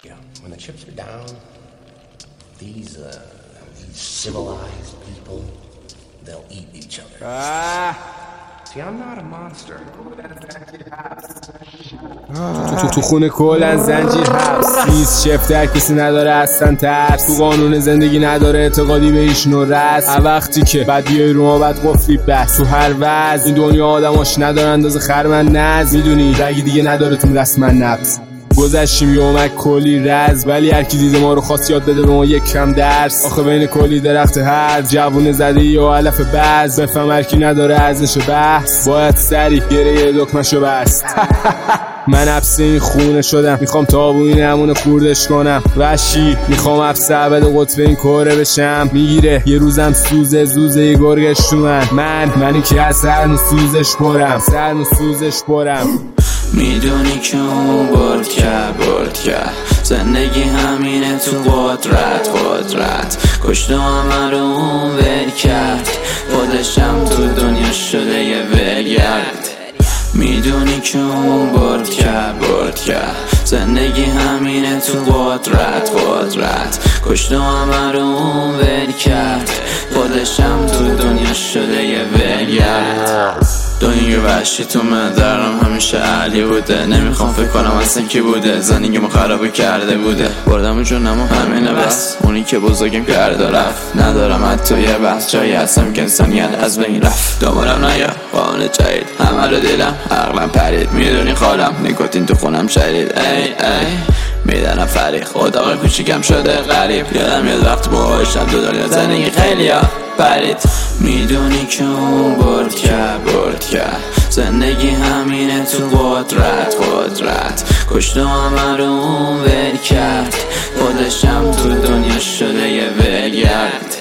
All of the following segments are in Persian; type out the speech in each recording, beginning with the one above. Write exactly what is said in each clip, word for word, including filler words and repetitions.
Yeah, when the chips are down, these, uh, these civilized people, they'll eat each other. Ah. See, I'm not a monster. تو تو خونه کلن زنجیر حبس نیست، شفتر کسی نداره اصلا ترس، تو قانون زندگی نداره اعتقادی به هیچ نوع رس. وقتی که بعد بیای رو ما بعد قفلی بس تو هر وز، این دنیا آدماش نداره اندازه خرمن نز، میدونی رگی دیگه نداره تو رسم نبض. گذشتیم یه اومک کلی رز، ولی هر کی دیده ما رو خواست یاد بده به ما یک کم درس. آخه بین کلی درخت هر جوون زده یا علف بز، بفهم هر کی نداره ارزش بحث باید سری گره دکمشو بست. من حبس این خونه شدم، میخوام تابوی نمونه خوردش کنم وحشی، میخوام حبس عبد قطب این کره بشم. میگیره یه روزم سوزه زوزه یه گرگش تو من من منی که از سرن و سوزش برم سرن و سوزش برم. میدونی که اون برد کرد برد کرد زندگی همینه تو قدرت قدرت کشت و همه رو اون ول کرد، خودشم تو دنیا شده یه ولگرد. میدونی که اون برد کرد برد کرد زندگی همینه تو قدرت قدرت کشت و همه رو اون ول کرد، خودشم تو دنیا شده یه ولگرد. دنیا وحشی تو مدرم همیشه علی بوده، نمیخوام فکر کنم اصلا کی بوده زندگی ما خرابه کرده بوده. بردم جون اما همینه بس، اونی که بزرگم کرده رفت، ندارم حتی یه بحث جایی هستم که انسانیت از بین رفت. دامارم نیا قانون جدید همه رو دیدم عقلم پرید، میدونی خالم نیکوتین تو خونم شدید ای ای میدنم فریق اتاق کوچیکم شده غریب. یادم یاد وقت باهاشم تو دنیا زندگی خیلی ها پرید. میدونی که اون برد کرد برد کرد زندگی همینه تو قدرت قدرت کشت و همه رو اون ول کرد، خودشم تو دنیا شده یه ولگرد.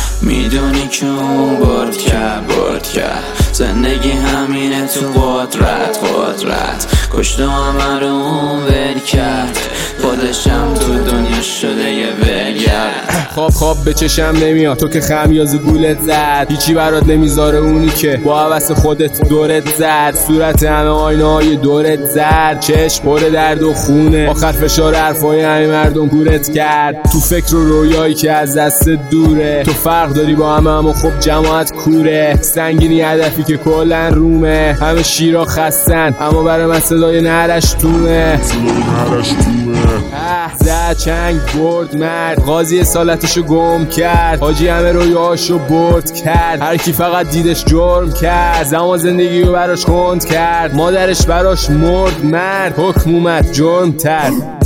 میدونی که اون برد کرد برد کرد زندگی همینه تو قدرت قدرت کشت و همه رو اون ول کرد، خودشم تو دنیا شده یه ولگرد. خواب خواب به چشم نمیاد تو که خمیازه گولت زد، هیچی برات نمیذاره اونی که با حوث خودت دورت زد. صورت همه آینه های دورت زد، چشم پر درد و خونه، آخر فشار حرفای همه مردم گورت کرد. تو فکر و رویایی که از دست دوره، تو فرق داری با همه اما خب جماعت کوره. سنگینی هدفی که کلن رومه، همه شیرا خستن اما برای من صدای نهرش تومه. زد چنگ برد مرد، قاضی سالتشو گم کرد، حاجی همه رویاشو برد کرد. هر کی فقط دیدش جرم کرد، زمان زندگیو براش کند کرد، مادرش براش مرد مرد، حکم اومد جرم تر.